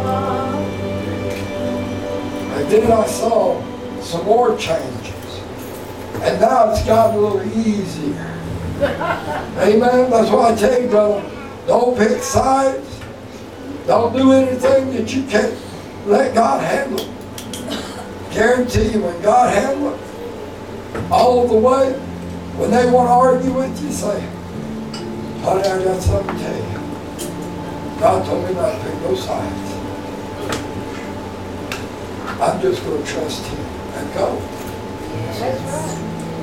And then I saw some more changes. And now it's gotten a little easier. Amen? That's why I tell you, brother, don't pick sides. Don't do anything that you can't let God handle. Guarantee you, when God handles it all the way, when they want to argue with you, say, honey, I got something to tell you. God told me not to pick no sides. I'm just going to trust Him and go. That's right.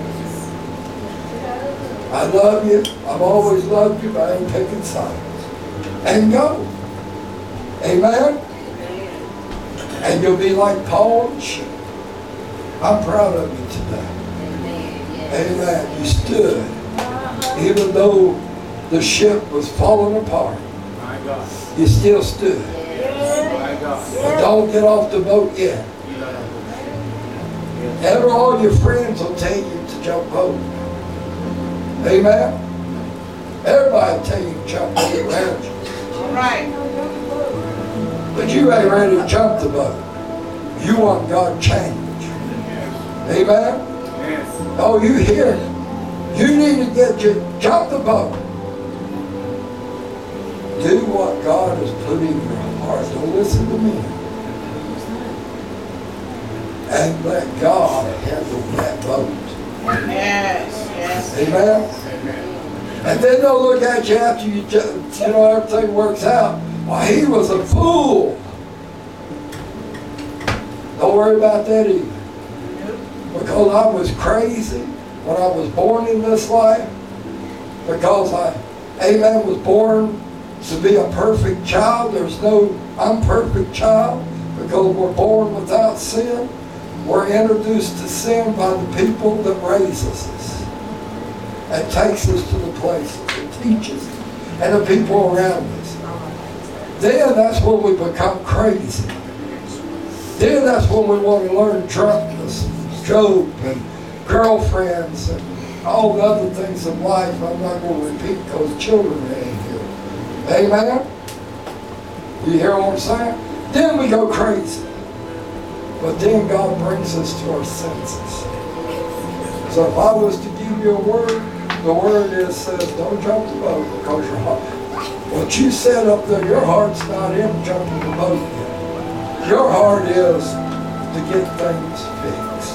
I love you. I've always loved you, but I ain't picking sides. And go. Amen? And you'll be like Paul and ship. I'm proud of you today. Amen. You stood. Even though the ship was falling apart, My God. you still stood. My God. But don't get off the boat yet. Ever all your friends will tell you to jump boat. Amen? Everybody will tell you to jump boat around you. Right. But you ain't ready to jump the boat. You want God change. Amen? Yes. Oh, you hear it. You need to get you, jump the boat. Do what God has put in your heart. Don't listen to me. And let God handle that boat. Yes. Yes. Amen? Amen. And then they'll look at you after you, ju- you know, everything works out. Well, he was a fool. Don't worry about that either. Because I was crazy when I was born in this life. Because I, amen, was born to be a perfect child. There's no imperfect child. Because we're born without sin. We're introduced to sin by the people that raises us. And takes us to the places. And teaches us. And the people around us. Then that's when we become crazy. Then that's when we want to learn drunkenness, dope, and girlfriends, and all the other things of life. I'm not going to repeat because children ain't here. Amen? You hear what I'm saying? Then we go crazy. But then God brings us to our senses. So if I was to give you a word, the word is says, don't jump the boat because your heart. What you said up there, your heart's not in jumping the boat yet. Your heart is to get things fixed.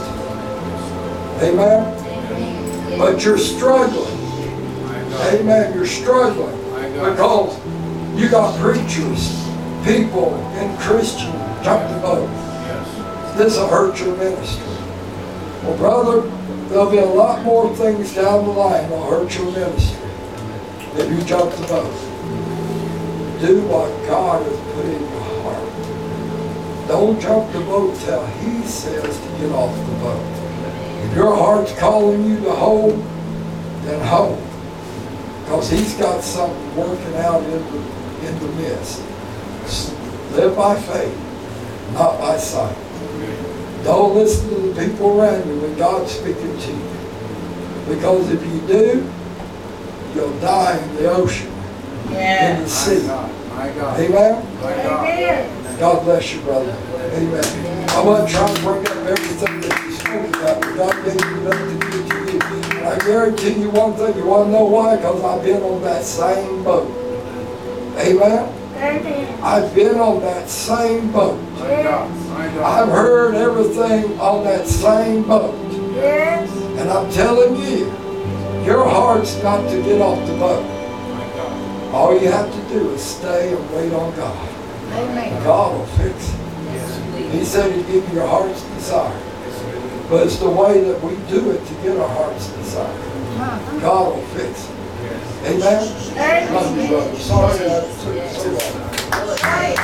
Amen? But you're struggling. Amen. You're struggling because you got preachers, people, and Christians jump the boat. This will hurt your ministry. Well, brother, there'll be a lot more things down the line that'll hurt your ministry if you jump the boat. Do what God has put in your heart. Don't jump the boat till He says to get off the boat. If your heart's calling you to hold, then hold. Because He's got something working out in the, in the midst. Live by faith, not by sight. Don't listen to the people around you when God's speaking to you. Because if you do, you'll die in the ocean, in the Yes. sea. My God. Amen? My God. Amen. God bless you, brother. Amen. I wasn't trying to bring up everything that you spoke about, but God gave me nothing to give to you. And I guarantee you one thing. You want to know why? Because I've been on that same boat. Amen? Amen. I've been on that same boat. My God. My God. I've heard everything on that same boat. Yes. And I'm telling you, your heart's not to get off the boat. My God. All you have to do is stay and wait on God. Amen. God will fix it. Yes. He said He'd give you your heart's desire. But it's the way that we do it to get our heart's desire. God will fix it. Amen? Love you, brother. Sorry I took so long.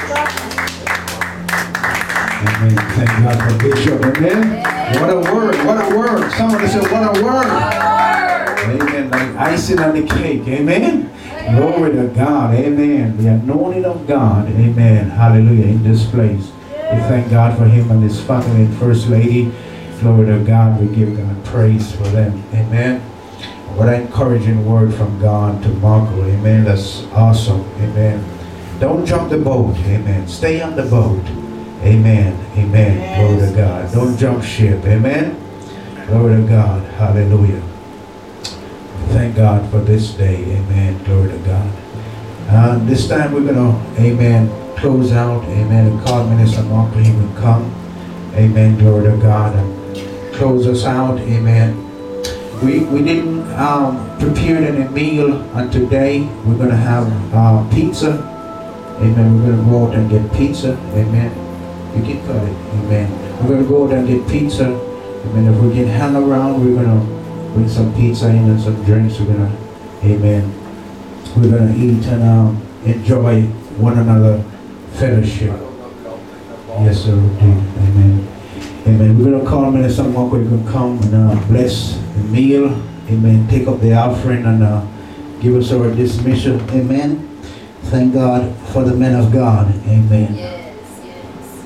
Amen. Thank God for Bishop. Amen. What a word. What a word. Somebody said, what a word. Amen. Like icing on the cake. Amen. Glory to God. Amen. The anointing of God. Amen. Hallelujah. In this place. We thank God for him and his family and First Lady. Glory to God. We give God praise for them. Amen. What an encouraging word from God to Marco. Amen. That's awesome. Amen. Don't jump the boat. Amen. Stay on the boat. Amen. Amen. Yes. Glory to God. Don't jump ship. Amen. Glory to God. Hallelujah. Thank God for this day. Amen. Glory to God. And this time we're going to, amen, close out. Amen. And call Minister Marco. He will come. Amen. Glory to God. And close us out. Amen. We, we didn't um, prepare any meal on today. We're going to have uh, pizza. Amen. We're going to go out and get pizza. Amen. You can cut it. Amen. We're going to go out and get pizza. Amen. If we can hang around, we're going to bring some pizza in and some drinks. We're going to, amen. We're going to eat and um, enjoy one another fellowship. Yes, sir. Amen. Amen. We're going to call Minister Marco. You can come and uh, bless the meal. Amen. Take up the offering and uh, give us our dismissal. Amen. Thank God for the men of God. Amen. Yes, yes.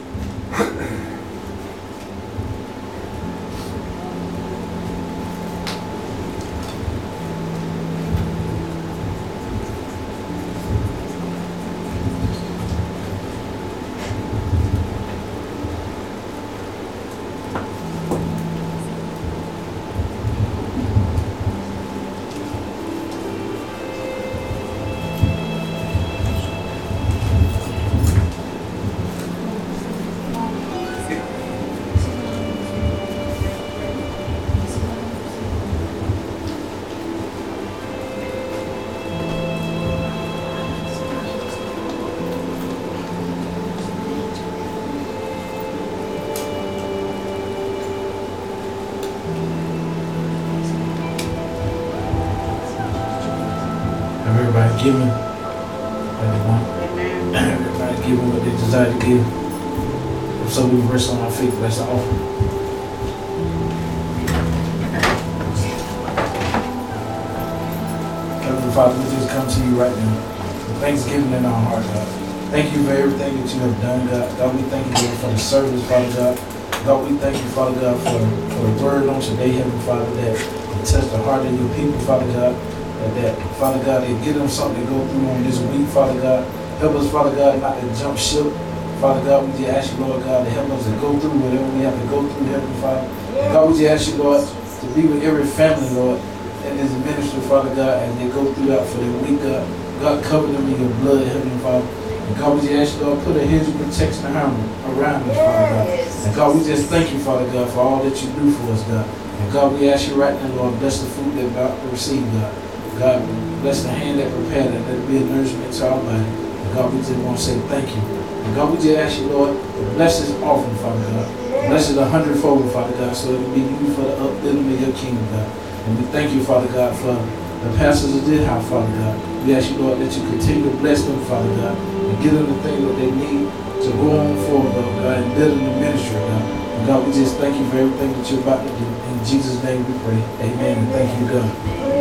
Everybody giving what they want. Everybody giving what they desire to give. So we rest on our feet. That's the offering. Heavenly Father, we just come to you right now with thanksgiving in our heart, God. Thank you for everything that you have done, God. God, we thank you for the service, Father God. God, we thank you, Father God, for, for the word on today, Heavenly Father, that will touch the heart of your people, Father God. That, Father God, they give them something to go through on this week, Father God. Help us, Father God, not to jump ship. Father God, we just ask you, Lord God, to help us to go through whatever we have to go through, Heavenly Father. And God, we just ask you, Lord, to be with every family, Lord, in this ministry, Father God, as they go throughout for their week, God. God, cover them in your blood, Heavenly Father. And God, we just ask you, Lord, put a hedge of protection around around us, Father God. And God, we just thank you, Father God, for all that you do for us, God. And God, we ask you right now, Lord, bless the food that we're about to receive, God. God, bless the hand that prepared it. Let it be a nourishment to our body. And God, we just want to say thank you. And God, we just ask you, Lord, to bless this offering, Father God. Bless it a hundredfold, Father God, so it will be used for the upbuilding of your kingdom, God. And we thank you, Father God, for the pastors of this house, Father God. We ask you, Lord, that you continue to bless them, Father God, and give them the things that they need to go on forward, Lord God, and build in the ministry, God. And God, we just thank you for everything that you're about to do. In Jesus' name we pray. Amen. And thank you, God.